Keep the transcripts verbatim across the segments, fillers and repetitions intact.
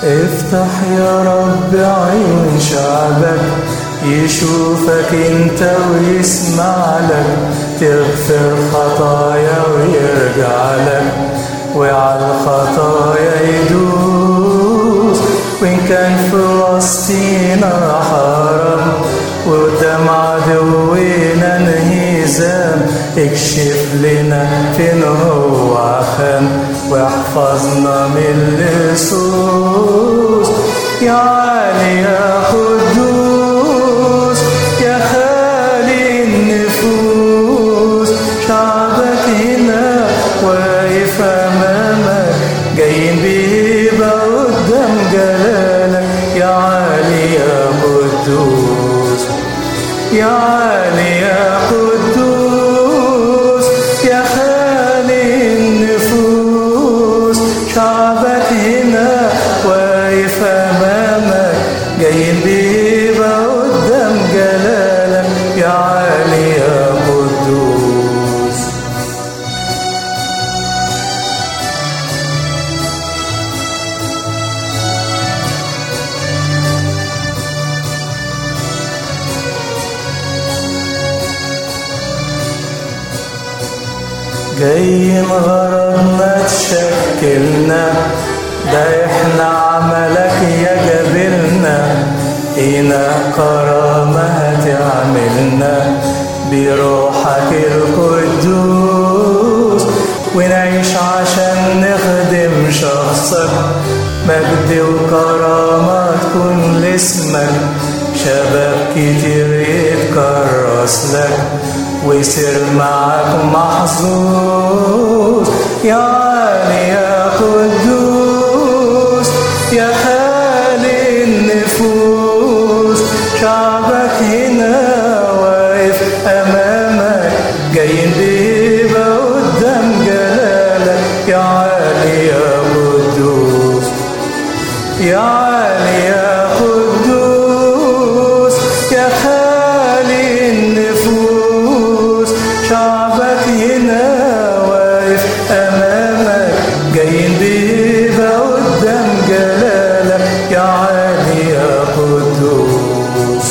افتح يا رب عيون شعبك يشوفك انت ويسمع لك، تغفر خطايا ويرجع لك وعلى الخطايا يدوس. وإن كان في وسطينا حرام وقدام عدونا انهزام، اكشف لنا فين هو عخان واحفظنا من اللصوص. يا عالي يا قدوس يا خالي النفوس، شعبك هنا واقف امامك جايين بيبقى قدام جلالك. يا عالي يا قدوس يا عالي يا قدوس يا خالي النفوس، شعبك هنا واقف امامك جايين بيبقى قدام جلالك. يا عالي يا قدوس. جايين غرضنا تشكلنا، ده احنا عملك يا جبلنا، هنا كرامة هتعملنا بروحك القدوس، ونعيش عشان نخدم شخصك، مجد وكرامة تكون لاسمك، شباب كتير يتكرس لك ويصير معك محظوظ. يا عالي يا قدوس يا خالي النفوس، شعبك هنا واقف امامك جايين بيبقى قدام جلالك. يا عالي يا قدوس يا عالي يا قدوس يا خالي النفوس، شعبك هنا واقف امامك جايين بيبقى قدام جلالك. يا عالي يا قدوس.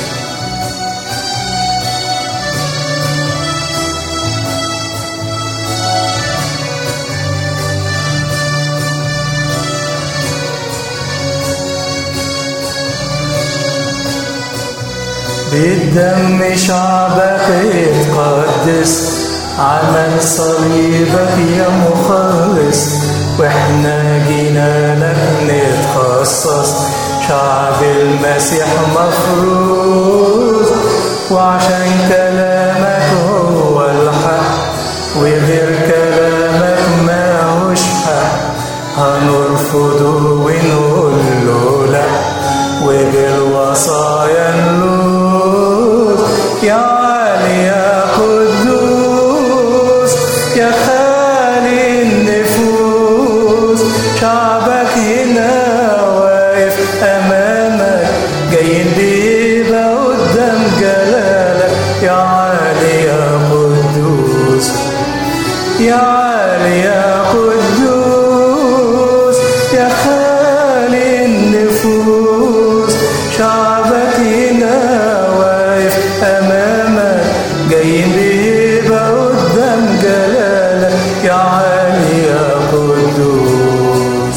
بالدم شعبك يتقدس، عمل صليبك يا مخلص، واحنا جينا لك نتخصص شعب المسيح مفروض. وعشان كلامك هو الحق وغير كلامك ما هوش حق، هنرفضه ونقول له لا وبالوصايا نلوذ. يا عالي يا قدوس يا خالي النفوس، شعبك هنا واقف امامك جايين بيبقى قدام جلالك. يا عالي يا قدوس يا عالي يا قدوس يا خالي النفوس، شعبك هنا واقف امامك جايين بيبقى قدام جلالك. يا عالي يا قدوس.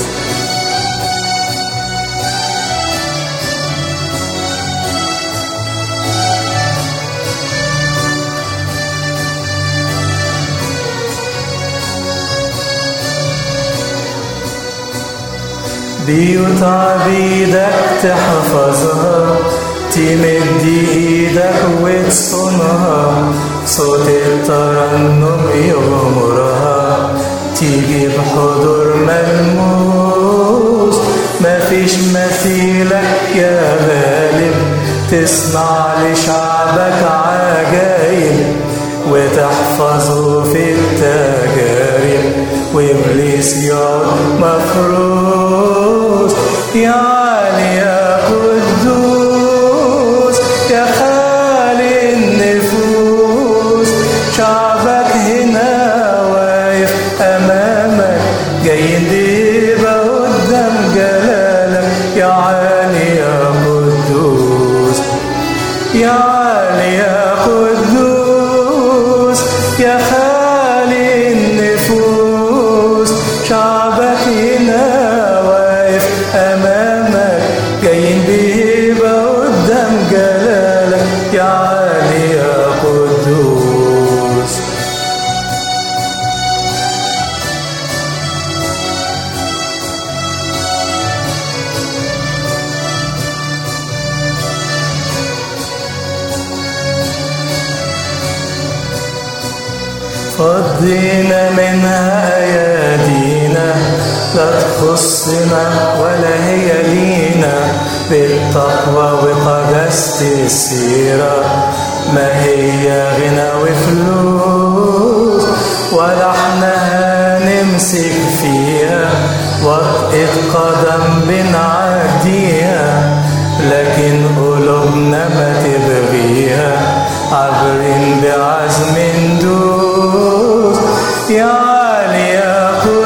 بيوت عبيدك تحفظها، تمد ايدك وتصونها، صوت الترنم يغمرها، تيجي بحضور ملموس. مفيش مثيلك يا غالب، تصنع لشعبك عجايب وتحفظه في التجارب، وإبليس يقعد مفروس. يا عالي يا قدوس يا خالي النفوس، شعبك هنا واقف أمامك جايين بيبقى قدام جلالك. يا عالي يا قدوس، يا عالي يا قدوس، يا خالي النفوس. شعبك هنا واقف أمامك، جايين بهيبة قدام جلالك، يا عالي يا قدوس. فضينا منها أيادينا، لا تخصنا ولا هي لينا، بالتقوى وقداسة السيرة، ما هي غنى وفلوس، ولا احنا هنمسك فيها، وطئة قدم بنعديها، لكن قلوبنا ما تبغيها، عابرين بعزم ندوس. يا عالي يا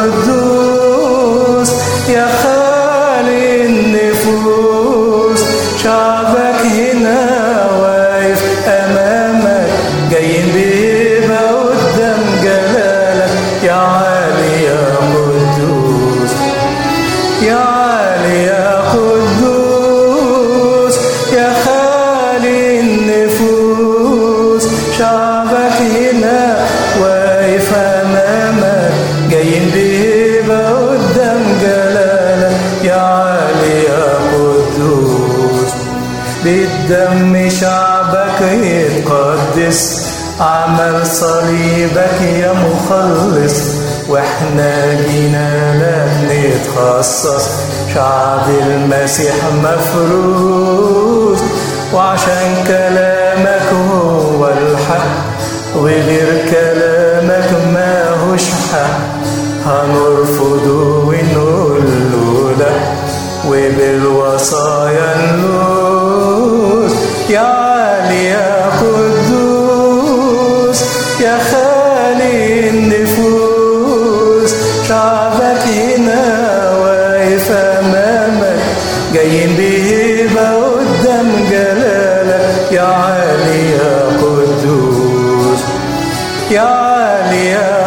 قدوس، يا خالي النفوس. شعبك هنا واقف أمامك، جايين بهيبة قدام جلالك، يا عالي يا قدوس، يا عالي يا قدوس، يا خالي النفوس. شعبك هنا واقف أمامك، جايين بهيبة قدام جلالك، يا عالي يا قدوس. بالدم شعبك يتقدس، عمل صليبك يا مخلص، واحنا جينا لك نتخصص، شعب المسيح مفروض. وعشان كلامك هو الحق، وغير كلامك ماهوش حق، هنرفضه ونقول له لا، وبالوصايا نلوذ. يا عالي يا قدوس، يا خالي النفوس. شعبك هنا واقف أمامك، جايين بهيبة قدام جلالك، يا عالي يا قدوس، يا عالي يا